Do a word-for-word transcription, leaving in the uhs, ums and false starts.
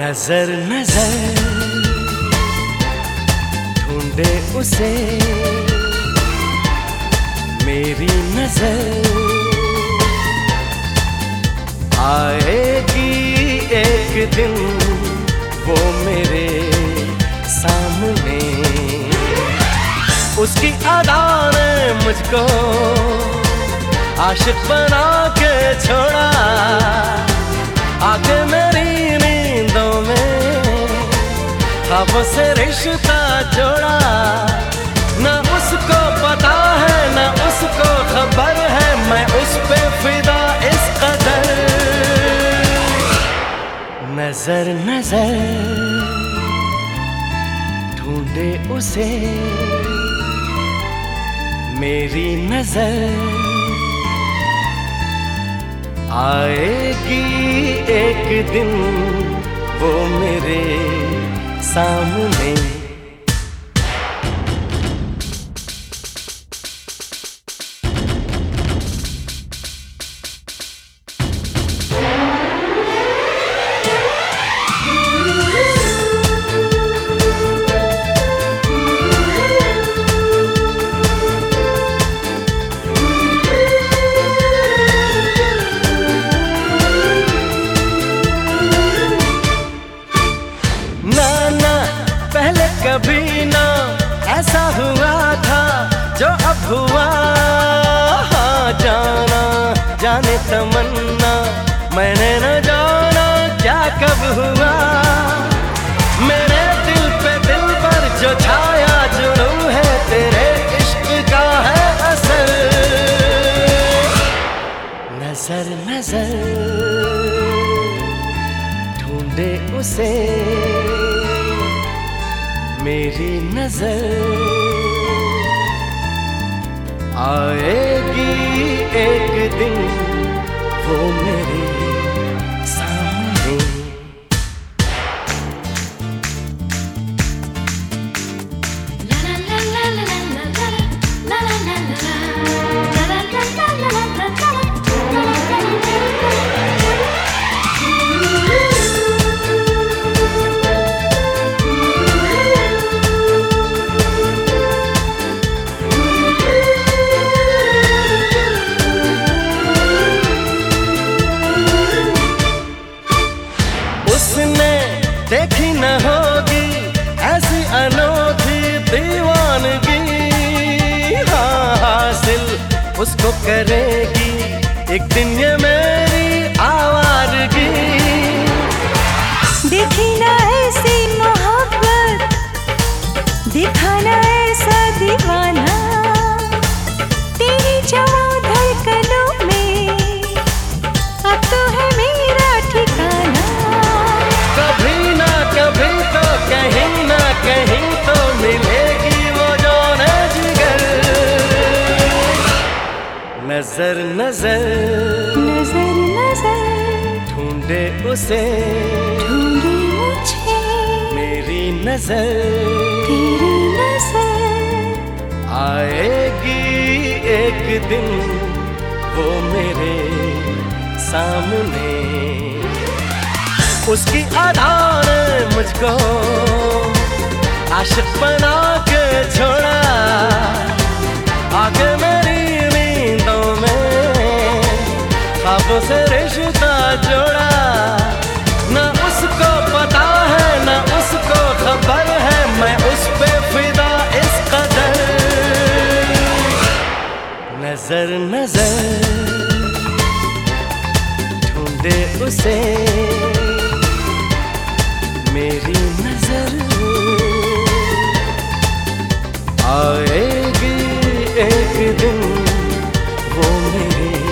नजर नजर ढूंढे उसे मेरी नजर, आएगी एक दिन वो मेरे सामने। उसकी अदा ने मुझको आशिक बना के छोड़ा, आके मेरी नींदों में ख्वाबों से रिश्ता जोड़ा। न उसको पता है न उसको खबर है, मैं उस पे फिदा इस कदर। नजर नजर ढूंढे उसे मेरी नजर, आएगी एक दिन वो मेरे सामने। कभी ना ऐसा हुआ था जो अब हुआ, हाँ जाना जाने तमन्ना मैंने न जाना क्या कब हुआ। मेरे दिल पे दिल पर जो छाया जुनून है, तेरे इश्क का है असर। नजर नजर ढूंढे उसे मेरी नजर, आएगी एक दिन वो मेरे सामने। उसने देखी न होगी ऐसी अनोखी दीवानगी, हाँ हासिल उसको करेगी एक दिन ये मेरी आवारगी। देखी ना ऐसी मोहब्बत, देखा ना ऐसा दीवाना, तेरी जवा धड़कनों में अब तो है मेरा ठिकाना। कभी ना कभी तो कहीं ना कहीं तो मिलेगी वो जान जिगर। नजर नजर नजर नजर ढूंढे उसे ढूंढे मुझे मेरी नजर, तेरी नजर, आएगी एक दिन वो मेरे सामने। उसकी अदा ने मुझको आशिक बना के छोड़ा, आके मेरी नींदों में ख्वाबों से रिश्ता जोड़ा। न उसको पता है न उसको खबर है, मैं उस पे फिदा इस कदर। नजर नजर ढूंढे उसे मेरी नजर, आएगी एक दिन वो मेरे